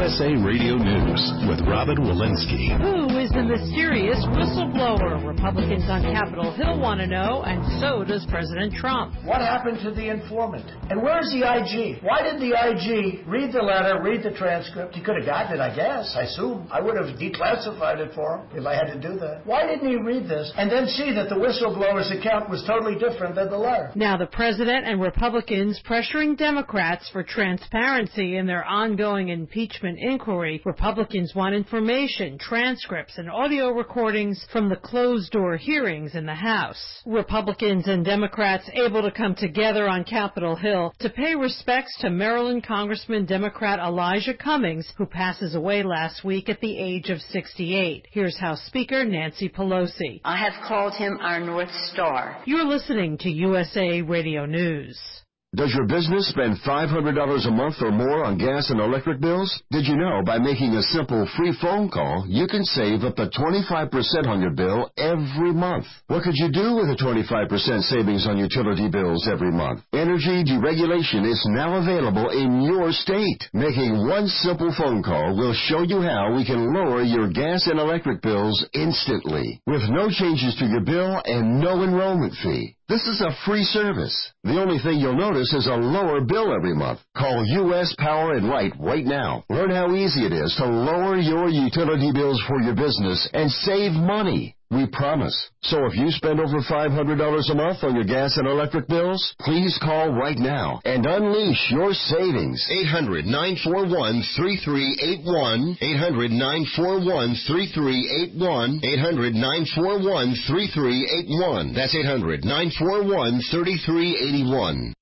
USA Radio News with Robin Walensky. Who is the mysterious whistleblower? Republicans on Capitol Hill want to know, and so does President Trump. What happened to the informant? And where's the IG? Why did the IG read the letter, read the transcript? He could have gotten it, I guess, I assume. I would have declassified it for him if I had to do that. Why didn't he read this and then see that the whistleblower's account was totally different than the letter? Now the president and Republicans pressuring Democrats for transparency in their ongoing impeachment inquiry. Republicans want information, transcripts, and audio recordings from the closed-door hearings in the House. Republicans and Democrats able to come together on Capitol Hill to pay respects to Maryland Congressman Democrat Elijah Cummings, who passes away last week at the age of 68. Here's House Speaker Nancy Pelosi. I have called him our North Star. You're listening to USA Radio News. Does your business spend $500 a month or more on gas and electric bills? Did you know by making a simple free phone call, you can save up to 25% on your bill every month? What could you do with a 25% savings on utility bills every month? Energy deregulation is now available in your state. Making one simple phone call will show you how we can lower your gas and electric bills instantly, with no changes to your bill and no enrollment fee. This is a free service. The only thing you'll notice is a lower bill every month. Call U.S. Power and Light right now. Learn how easy it is to lower your utility bills for your business and save money. We promise. So if you spend over $500 a month on your gas and electric bills, please call right now and unleash your savings. 800-941-3381. 800-941-3381. 800-941-3381. That's 800-941-3381.